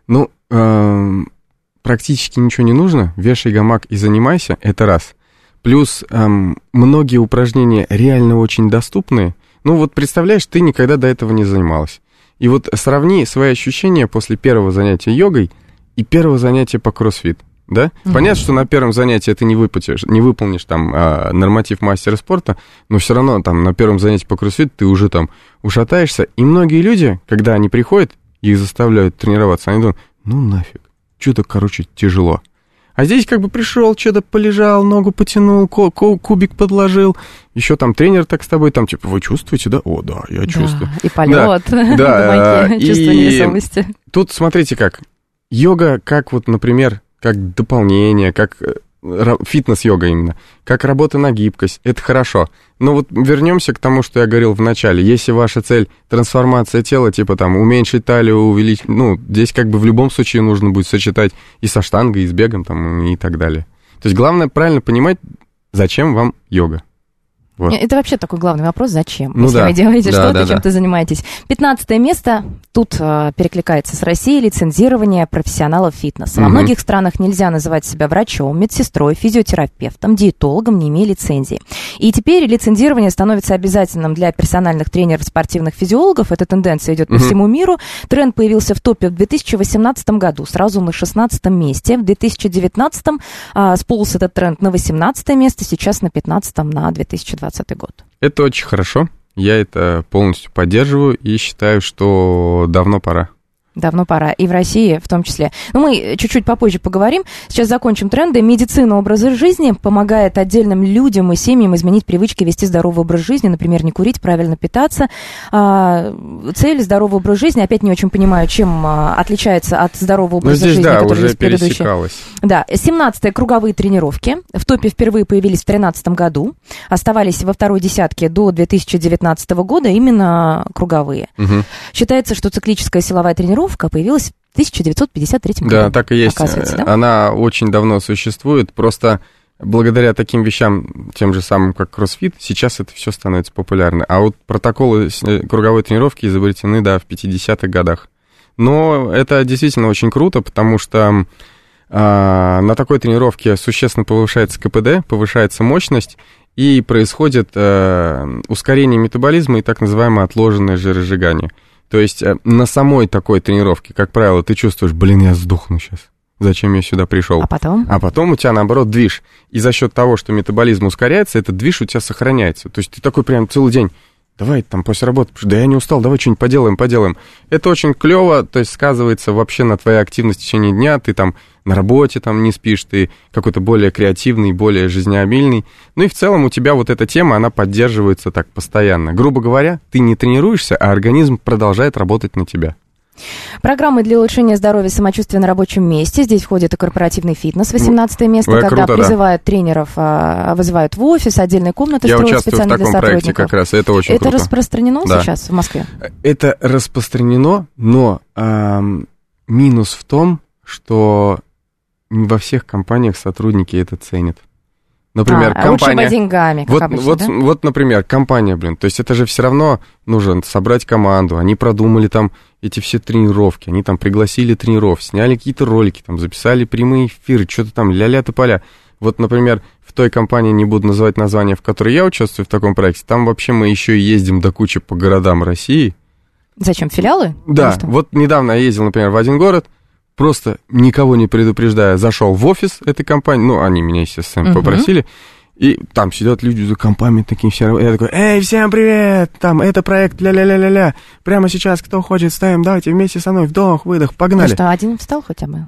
Практически ничего не нужно, вешай гамак и занимайся, это раз. Плюс многие упражнения реально очень доступны. Представляешь, ты никогда до этого не занималась. И вот сравни свои ощущения после первого занятия йогой и первого занятия по кроссфит, да? Понятно, что на первом занятии ты не выполнишь там норматив мастера спорта, но все равно там на первом занятии по кроссфит ты уже там ушатаешься. И многие люди, когда они приходят, их заставляют тренироваться, они думают, нафиг, что-то, тяжело. А здесь пришел, что-то полежал, ногу потянул, кубик подложил. Еще там тренер так с тобой, вы чувствуете, да? О, да, я чувствую. И полет, да, чувство невесомости. Тут смотрите как. Йога, например, как дополнение, как фитнес-йога именно, как работа на гибкость, это хорошо. Но вернемся к тому, что я говорил в начале. Если ваша цель трансформация тела, уменьшить талию, увеличить, здесь в любом случае нужно будет сочетать и со штангой, и с бегом, и так далее. То есть главное правильно понимать, зачем вам йога. Вот. Это вообще такой главный вопрос, зачем? Если вы делаете что-то, чем-то занимаетесь. 15 место, тут перекликается с Россией, лицензирование профессионалов фитнеса. Во многих странах нельзя называть себя врачом, медсестрой, физиотерапевтом, диетологом, не имея лицензии. И теперь лицензирование становится обязательным для персональных тренеров, спортивных физиологов. Эта тенденция идет по всему миру. Тренд появился в топе в 2018 году, сразу на 16 месте. В 2019 сполз этот тренд на 18 место, сейчас на 15 на 2020 год. Это очень хорошо. Я это полностью поддерживаю и считаю, что давно пора. Давно пора. И в России в том числе. Мы чуть-чуть попозже поговорим. Сейчас закончим тренды. Медицина образа жизни помогает отдельным людям и семьям изменить привычки, вести здоровый образ жизни. Например, не курить, правильно питаться. Цель здоровый образ жизни. Опять не очень понимаю, чем отличается от здорового образа жизни, который есть предыдущий. Да, 17-е круговые тренировки. В топе впервые появились в 2013 году. Оставались во второй десятке до 2019 года именно круговые. Считается, что циклическая силовая тренировка появилась в 1953 году. Да, так и есть. Да? Она очень давно существует, просто благодаря таким вещам, тем же самым, как кроссфит, сейчас это все становится популярно. А вот протоколы круговой тренировки изобретены, в 50-х годах. Но это действительно очень круто, потому что на такой тренировке существенно повышается КПД, повышается мощность, и происходит ускорение метаболизма и так называемое отложенное жиросжигание. То есть на самой такой тренировке, как правило, ты чувствуешь, я сдохну сейчас. Зачем я сюда пришел? А потом? А потом у тебя, наоборот, движ. И за счет того, что метаболизм ускоряется, этот движ у тебя сохраняется. То есть ты такой прям целый день, давай там после работы, да я не устал, давай что-нибудь поделаем. Это очень клево, то есть сказывается вообще на твоей активности в течение дня, ты там на работе не спишь, ты какой-то более креативный, более жизнеобильный. И в целом у тебя вот эта тема, она поддерживается так постоянно. Грубо говоря, ты не тренируешься, а организм продолжает работать на тебя. Программы для улучшения здоровья и самочувствия на рабочем месте. Здесь входит и корпоративный фитнес, 18 место, когда круто, призывают тренеров, вызывают в офис, отдельные комнаты строят специально для сотрудников. Я участвую в таком проекте как раз, это очень круто. Это распространено сейчас в Москве? Это распространено, но минус в том, что во всех компаниях сотрудники это ценят. Например, компания... Лучше деньгами, как обычно, да? Вот, например, компания, то есть это же все равно нужно собрать команду, они продумали там эти все тренировки, они там пригласили тренеров, сняли какие-то ролики, там записали прямые эфиры, что-то там ля-ля-тополя. Вот, например, в той компании, не буду называть название, в которой я участвую в таком проекте, там вообще мы еще и ездим до кучи по городам России. Зачем, филиалы? Да, вот недавно я ездил, например, в один город, просто никого не предупреждая, зашел в офис этой компании, они меня, естественно, попросили, и там сидят люди за компами такие все, я такой: эй, всем привет, там, это проект ля-ля-ля-ля-ля, прямо сейчас, кто хочет, ставим, давайте вместе со мной, вдох, выдох, погнали. Ну что, один встал хотя бы?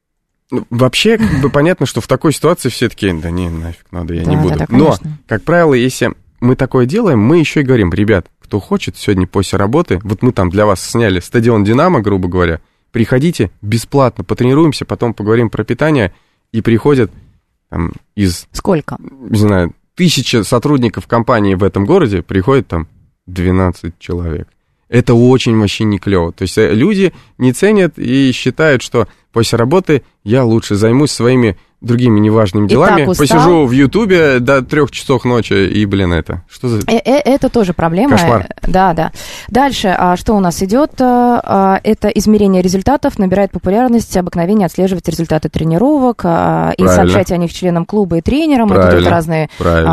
Вообще, понятно, что в такой ситуации все такие: да не, нафиг надо, я не буду. Но, как правило, если мы такое делаем, мы еще и говорим: ребят, кто хочет сегодня после работы, вот мы там для вас сняли стадион «Динамо», грубо говоря, приходите бесплатно, потренируемся, потом поговорим про питание, и приходят там из... Сколько? Не знаю, 1000 сотрудников компании в этом городе, приходит там 12 человек. Это очень вообще не клево. То есть люди не ценят и считают, что после работы я лучше займусь своими другими неважными делами, посижу в Ютубе до 3 часов ночи, и, это... Что за... Это тоже проблема. Кошмар. Да. Дальше, что у нас идет? Это измерение результатов, набирает популярность обыкновение отслеживать результаты тренировок и сообщать о них членам клуба и тренерам. Это идут разные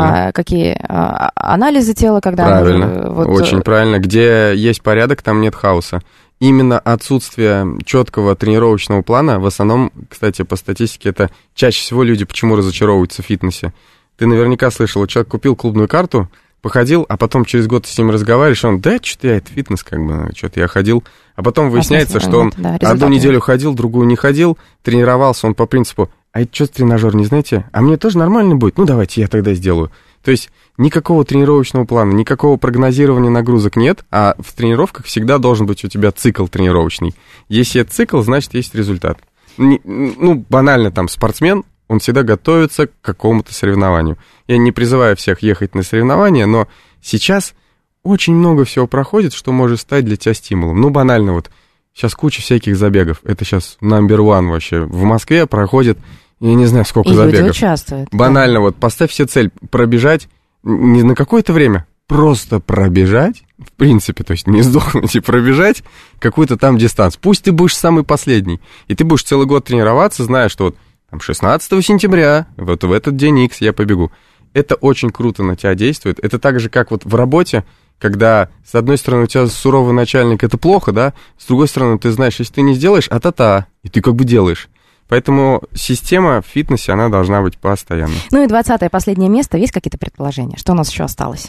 какие анализы тела, когда... Правильно, очень правильно. Где есть порядок, там нет хаоса. Именно отсутствие четкого тренировочного плана, в основном, кстати, по статистике, это чаще всего люди почему разочаровываются в фитнесе. Ты наверняка слышал, человек купил клубную карту, походил, а потом через год ты с ним разговариваешь, он: да, что-то я, это фитнес, что-то я ходил. А потом выясняется, что он одну неделю ходил, другую не ходил, тренировался, он по принципу: а это что-то тренажер, не знаете? А мне тоже нормально будет? Ну, давайте я тогда сделаю. То есть никакого тренировочного плана, никакого прогнозирования нагрузок нет, а в тренировках всегда должен быть у тебя цикл тренировочный. Если это цикл, значит, есть результат. Банально, там, спортсмен, он всегда готовится к какому-то соревнованию. Я не призываю всех ехать на соревнования, но сейчас очень много всего проходит, что может стать для тебя стимулом. Банально, сейчас куча всяких забегов. Это сейчас number one вообще. В Москве проходит... Я не знаю, сколько забегов. Люди участвуют. Банально, поставь себе цель пробежать не на какое-то время, просто пробежать, в принципе, то есть не сдохнуть и пробежать какую-то там дистанцию. Пусть ты будешь самый последний, и ты будешь целый год тренироваться, зная, что там 16 сентября, в этот день X я побегу. Это очень круто на тебя действует. Это так же, как в работе, когда, с одной стороны, у тебя суровый начальник, это плохо, да? С другой стороны, ты знаешь, если ты не сделаешь, и ты как бы делаешь. Поэтому система в фитнесе, она должна быть постоянной. И 20-е, последнее место. Есть какие-то предположения? Что у нас еще осталось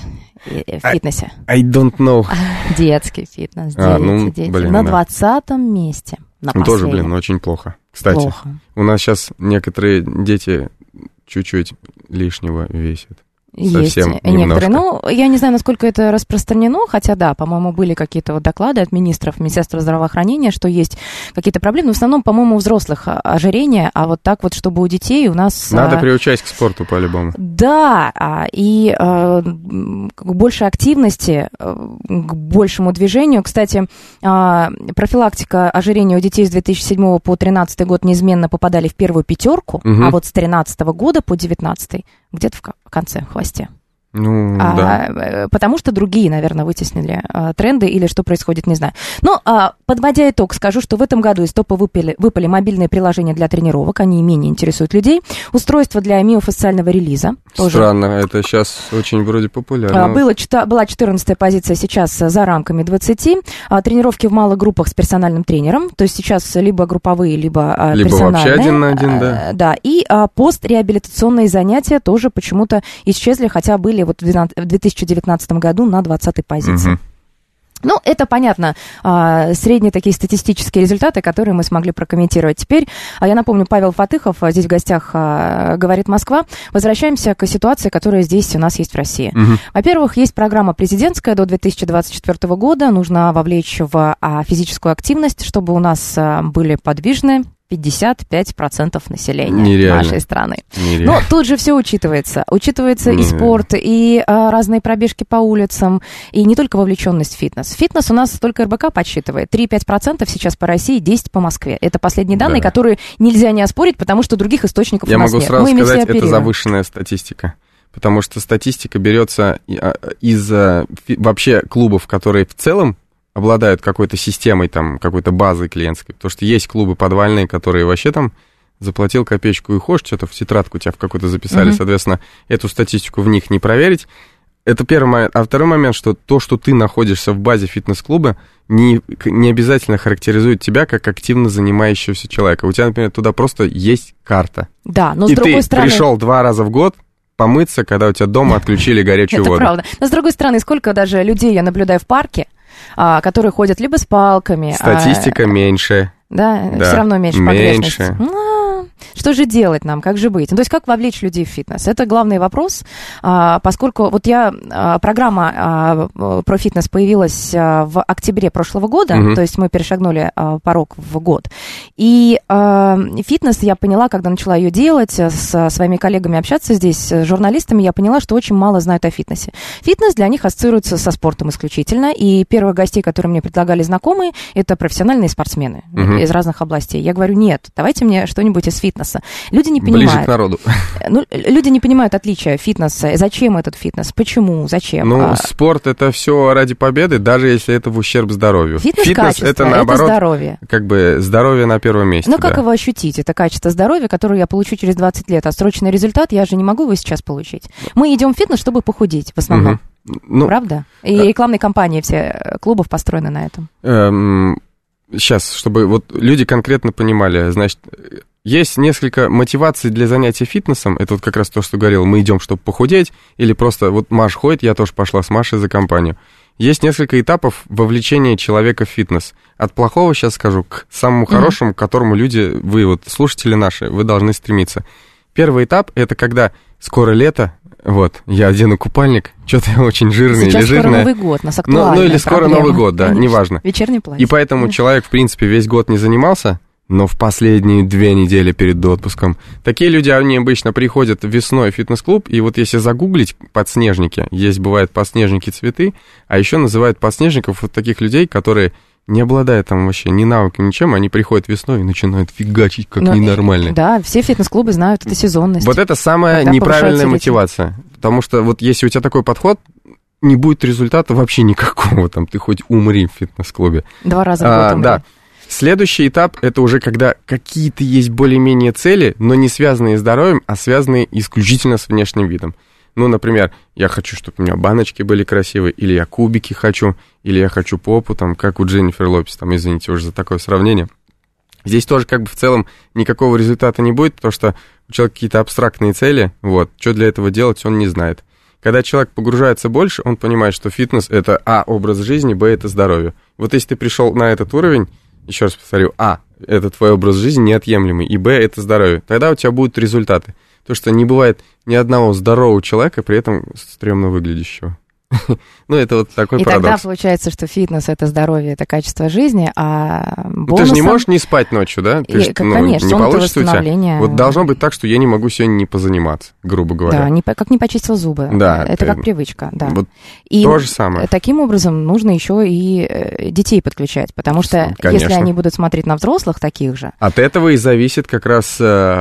в фитнесе? I don't know. Детский фитнес, дети. На 20-м месте. Тоже, очень плохо. Кстати, у нас сейчас некоторые дети чуть-чуть лишнего весят. Совсем есть некоторые. Я не знаю, насколько это распространено, хотя, да, по-моему, были какие-то доклады от Министерства здравоохранения, что есть какие-то проблемы. Но в основном, по-моему, у взрослых ожирение, а чтобы у детей у нас... Надо приучать к спорту по-любому. Да, и к большей активности, к большему движению. Кстати, профилактика ожирения у детей с 2007 по 2013 год неизменно попадали в первую 5, а вот с 2013 года по 2019 где-то в конце, в хвосте. Да. Потому что другие, наверное, вытеснили тренды или что происходит, не знаю. Но, подводя итог, скажу, что в этом году из топа выпали мобильные приложения для тренировок, они менее интересуют людей. Устройство для миофасциального релиза. Странно, это сейчас очень вроде популярно. Была 14-я позиция, сейчас за рамками 20. Тренировки в малых группах с персональным тренером, то есть сейчас либо групповые, либо персональные. Вообще один на один, да. Да, и постреабилитационные занятия тоже почему-то исчезли, хотя были в 2019 году на 20-й позиции. Это понятно, средние такие статистические результаты, которые мы смогли прокомментировать. Теперь, я напомню, Павел Фатыхов, здесь в гостях «Говорит Москва». Возвращаемся к ситуации, которая здесь у нас есть в России. Во-первых, есть программа президентская до 2024 года. Нужно вовлечь в физическую активность, чтобы у нас были подвижные 55% населения Нереально. нашей страны. Нереально. Но тут же все учитывается. Учитывается и спорт, и разные пробежки по улицам, и не только вовлеченность в фитнес. Фитнес у нас только РБК подсчитывает. 3-5% сейчас по России, 10% по Москве. Это последние данные, которые нельзя не оспорить, потому что других источников в Москве. Я могу сразу сказать, это завышенная статистика. Потому что статистика берется из вообще клубов, которые в целом обладают какой-то системой, там, какой-то базой клиентской. Потому что есть клубы подвальные, которые вообще там заплатил копеечку и хошь, что-то в тетрадку тебя в какую-то записали, соответственно, эту статистику в них не проверить. Это первый момент. А второй момент, что то, что ты находишься в базе фитнес-клуба, не обязательно характеризует тебя как активно занимающегося человека. У тебя, например, туда просто есть карта. Да, но и с другой стороны... ты пришел 2 раза в год помыться, когда у тебя дома отключили горячую воду. Это правда. Но с другой стороны, сколько даже людей я наблюдаю в парке, которые ходят либо с палками... Статистика меньше. Да, все равно меньше погрешность. Что же делать нам, как же быть? Ну, то есть как вовлечь людей в фитнес? Это главный вопрос, поскольку вот программа про фитнес появилась в октябре прошлого года, то есть мы перешагнули порог в год. И фитнес я поняла, когда начала ее делать, со своими коллегами общаться здесь, с журналистами, я поняла, что очень мало знают о фитнесе. Фитнес для них ассоциируется со спортом исключительно, и первых гостей, которые мне предлагали знакомые, это профессиональные спортсмены из разных областей. Я говорю, нет, давайте мне что-нибудь из фитнеса. Люди не понимают. Ближе к народу. Люди не понимают отличия фитнеса. Зачем этот фитнес? Почему? Зачем? Спорт это все ради победы, даже если это в ущерб здоровью. Фитнес это наоборот, это здоровье. Как бы здоровье на первом месте. Но как его ощутить? Это качество здоровья, которое я получу через 20 лет. А срочный результат я же не могу его сейчас получить. Мы идем в фитнес, чтобы похудеть в основном. Правда? И рекламные кампании все клубов построены на этом. Сейчас, чтобы вот люди конкретно понимали, значит, есть несколько мотиваций для занятия фитнесом. Это вот как раз то, что говорил, мы идем, чтобы похудеть, или просто вот Маша ходит, я тоже пошла с Машей за компанию. Есть несколько этапов вовлечения человека в фитнес. От плохого, сейчас скажу, к самому хорошему, к которому люди, вы вот слушатели наши, вы должны стремиться. Первый этап, это когда скоро лето, вот, я одену купальник, что-то я очень жирный или жирная. Сейчас скоро Новый год, нас актуальная Ну или скоро проблема. Новый год, да, неважно. Вечерний платье. И поэтому человек, в принципе, весь год не занимался, но в последние 2 недели перед отпуском. Такие люди, они обычно приходят весной в фитнес-клуб, и вот если загуглить подснежники, есть, бывают подснежники цветы, а еще называют подснежников вот таких людей, которые, не обладая там вообще ни навыком, ничем, они приходят весной и начинают фигачить как ненормальные. Да, все фитнес-клубы знают, это сезонность. Вот это самая неправильная мотивация, потому что вот если у тебя такой подход, не будет результата вообще никакого, там ты хоть умри в фитнес-клубе. 2 раза в год умри. Да. Следующий этап, это уже когда какие-то есть более-менее цели, но не связанные с здоровьем, а связанные исключительно с внешним видом. Ну, например, я хочу, чтобы у меня баночки были красивые, или я кубики хочу, или я хочу попу, там, как у Дженнифер Лопес, там, извините уже за такое сравнение. Здесь тоже как бы в целом никакого результата не будет, потому что у человека какие-то абстрактные цели, вот, что для этого делать, он не знает. Когда человек погружается больше, он понимает, что фитнес – это образ жизни, это здоровье. Вот если ты пришел на этот уровень, еще раз повторю, это твой образ жизни неотъемлемый, и это здоровье. Тогда у тебя будут результаты. Потому что не бывает ни одного здорового человека, при этом стрёмно выглядящего. Ну, это вот такой парадокс. И тогда получается, что фитнес – это здоровье, это качество жизни, а бонусом... Ты же не можешь не спать ночью, да? Конечно, не получится у тебя. Вот должно быть так, что я не могу сегодня не позаниматься, грубо говоря. Да, как не почистил зубы. Да. Это как привычка, да. Вот и то же самое. Таким образом нужно еще и детей подключать, потому что если они будут смотреть на взрослых таких же... От этого и зависит как раз...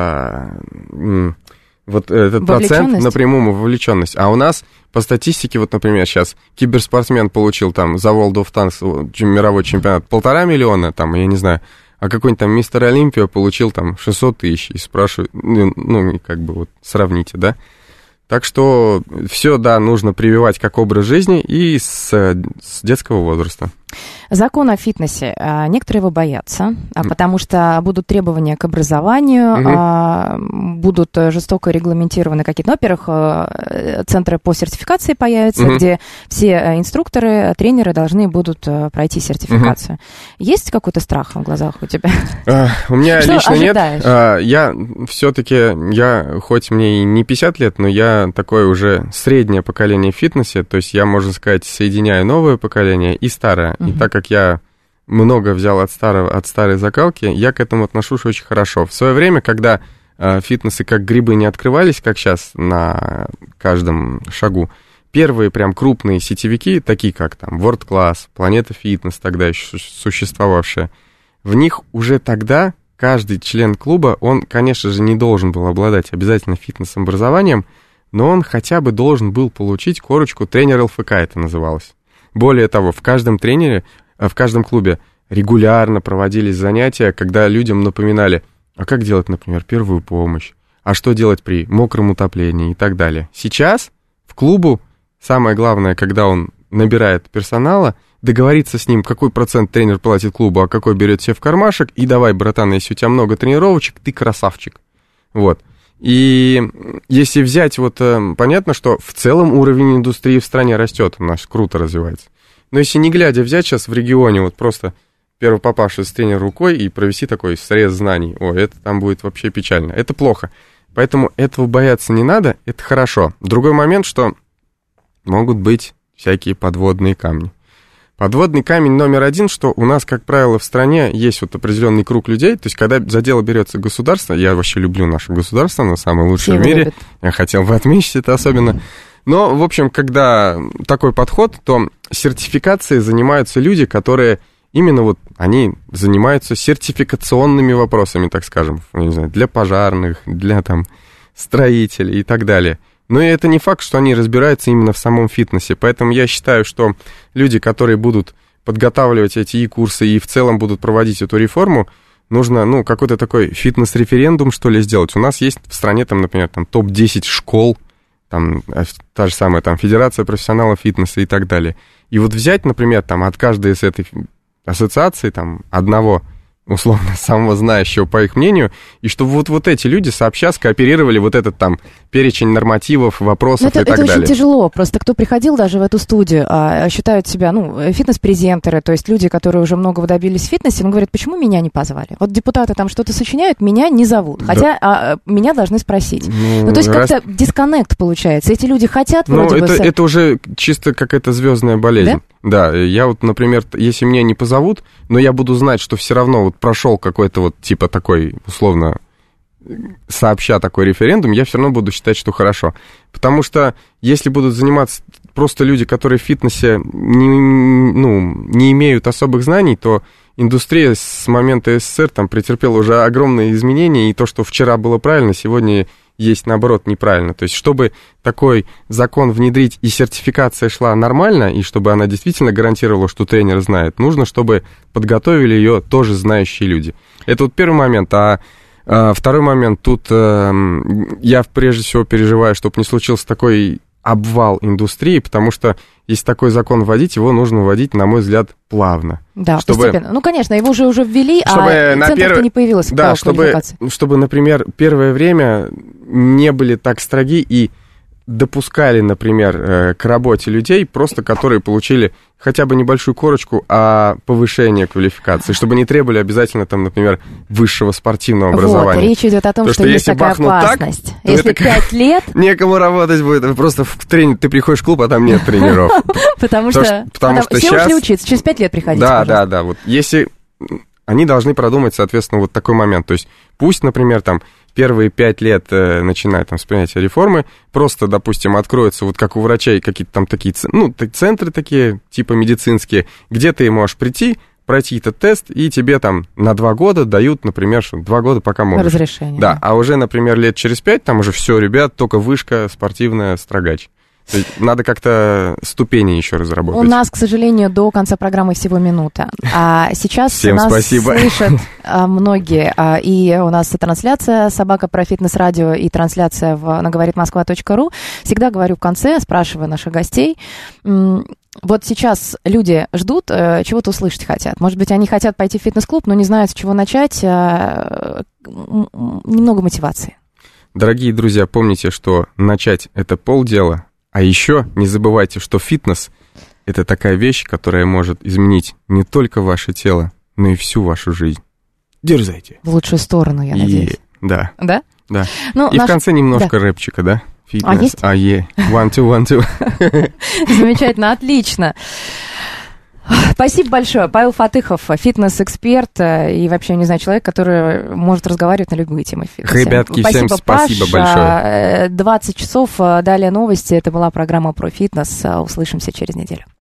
Вот этот процент напрямую вовлеченность. А у нас по статистике, вот, например, сейчас киберспортсмен получил там за World of Tanks мировой чемпионат 1,5 миллиона, там, я не знаю, а какой-нибудь там мистер Олимпио получил там 600 тысяч, и спрашивают, как бы вот сравните, да? Так что все, да, нужно прививать как образ жизни и с детского возраста. Закон о фитнесе. Некоторые его боятся, потому что будут требования к образованию, будут жестоко регламентированы какие-то... во-первых, центры по сертификации появятся, где все инструкторы, тренеры должны будут пройти сертификацию. Есть какой-то страх в глазах у тебя? У меня лично ожидаешь? Нет. Я все-таки, хоть мне и не 50 лет, но я такое уже среднее поколение в фитнесе, то есть я, можно сказать, соединяю новое поколение и старое. И так как я много взял от старой закалки, я к этому отношусь очень хорошо. В свое время, когда фитнесы как грибы не открывались, как сейчас на каждом шагу, первые прям крупные сетевики, такие как там World Class, Планета Фитнес, тогда еще существовавшая, в них уже тогда каждый член клуба, он, конечно же, не должен был обладать обязательно фитнес-образованием, но он хотя бы должен был получить корочку тренер ЛФК, это называлось. Более того, в каждом клубе регулярно проводились занятия, когда людям напоминали, а как делать, например, первую помощь, а что делать при мокром утоплении и так далее. Сейчас в клубу самое главное, когда он набирает персонала, договориться с ним, какой процент тренер платит клубу, а какой берет себе в кармашек, и давай, братан, если у тебя много тренировочек, ты красавчик. Вот. И если взять, вот понятно, что в целом уровень индустрии в стране растет, у нас круто развивается. Но если не глядя взять сейчас в регионе, вот просто первопопавший с тренер рукой и провести такой срез знаний, это там будет вообще печально. Это плохо. Поэтому этого бояться не надо, это хорошо. Другой момент, что могут быть всякие подводные камни. Подводный камень номер один, что у нас, как правило, в стране есть вот определенный круг людей, то есть когда за дело берется государство, я вообще люблю наше государство, оно самое лучшее в мире, любят. Я хотел бы отметить это особенно, но, в общем, когда такой подход, то сертификацией занимаются люди, которые именно вот, они занимаются сертификационными вопросами, так скажем, не знаю, для пожарных, для там строителей и так далее. Но и это не факт, что они разбираются именно в самом фитнесе, поэтому я считаю, что люди, которые будут подготавливать эти курсы и в целом будут проводить эту реформу, нужно, какой-то такой фитнес-референдум, что ли, сделать. У нас есть в стране, там, например, там, топ-10 школ, там, та же самая, там, Федерация профессионалов фитнеса и так далее. И вот взять, например, там, от каждой из этой ассоциации, там, одного, условно, самого знающего, по их мнению, и чтобы вот эти люди сообща скооперировали вот этот там перечень нормативов, вопросов и так далее. Это очень тяжело, просто кто приходил даже в эту студию, считают себя, фитнес-презентеры, то есть люди, которые уже многого добились в фитнесе, говорят, почему меня не позвали? Вот депутаты там что-то сочиняют, меня не зовут, хотя меня должны спросить. То есть как-то дисконнект получается, эти люди хотят вроде бы... Это уже чисто какая-то звездная болезнь. Да, я вот, например, если меня не позовут, но я буду знать, что все равно вот прошел какой-то вот типа такой, условно, сообща такой референдум, я все равно буду считать, что хорошо. Потому что если будут заниматься просто люди, которые в фитнесе не имеют особых знаний, то индустрия с момента СССР там претерпела уже огромные изменения, и то, что вчера было правильно, сегодня есть, наоборот, неправильно. То есть, чтобы такой закон внедрить и сертификация шла нормально, и чтобы она действительно гарантировала, что тренер знает, нужно, чтобы подготовили ее тоже знающие люди. Это вот первый момент. А второй момент, тут я прежде всего переживаю, чтобы не случился такой обвал индустрии, потому что если такой закон вводить, его нужно вводить, на мой взгляд, плавно. Да, постепенно. Конечно, его уже ввели, а центр-то не появился. Да, чтобы, например, первое время не были так строги и допускали, например, к работе людей, просто которые получили хотя бы небольшую корочку о повышении квалификации, чтобы не требовали обязательно, там, например, высшего спортивного образования. Вот, речь идет о том, что есть такая опасность. Так, если 5 лет... Некому работать будет, просто ты приходишь в клуб, а там нет тренеров. Потому что все ушли учиться, через 5 лет приходите, Да, вот если... Они должны продумать, соответственно, вот такой момент. То есть пусть, например, там, первые 5 лет, начиная там с принятия реформы, просто, допустим, откроются, вот как у врачей, какие-то там такие, центры такие, типа медицинские, где ты можешь прийти, пройти этот тест, и тебе там на 2 года дают, например, что 2 года пока можешь. Разрешение. Да, а уже, например, лет через 5, там уже все, ребят, только вышка, спортивная, строгач. То есть надо как-то ступени еще разработать. У нас, к сожалению, до конца программы всего минута. А сейчас всем нас спасибо. Слышат многие. И у нас трансляция «Собака про фитнес-радио» и трансляция на говоритмосква.ру. Всегда говорю в конце, спрашиваю наших гостей. Вот сейчас люди ждут, чего-то услышать хотят. Может быть, они хотят пойти в фитнес-клуб, но не знают, с чего начать. Немного мотивации. Дорогие друзья, помните, что начать – это полдела. А еще не забывайте, что фитнес – это такая вещь, которая может изменить не только ваше тело, но и всю вашу жизнь. Дерзайте. В лучшую сторону, я надеюсь. Да. Да? Да. И в конце немножко рэпчика, да? Фитнес. Есть? One, two. Замечательно, отлично. Спасибо большое. Павел Фатыхов, фитнес-эксперт и вообще, не знаю, человек, который может разговаривать на любые темы фитнеса. Ребятки, всем спасибо большое. 20 часов, далее новости. Это была программа про фитнес. Услышимся через неделю.